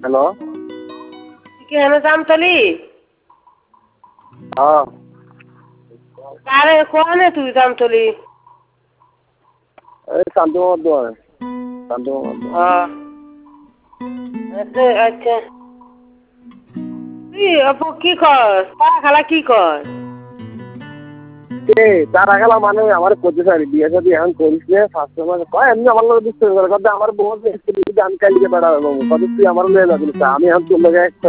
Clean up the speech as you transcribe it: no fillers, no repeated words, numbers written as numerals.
Hello. কি হেন জামতলি? হ্যাঁ। আরে কোনে তুই জামতলি? এই শান্তু মামার দোকানে। শান্তু মামার দোকানে। আচ্ছা আচ্ছা। তুই আপু কি কর? তারা খালা কি কর? কে তারা গেলা মানে আমার করতে চাই বিয়ে যদি এখন করিস নে ফার্স্ট মানে কয় এমনি আমার লোক দিচ্ছে আমার বউ আমি কালকে বেড়াবো কত তুই আমার মেয়ে লাগলি আমি এখন তোর লোক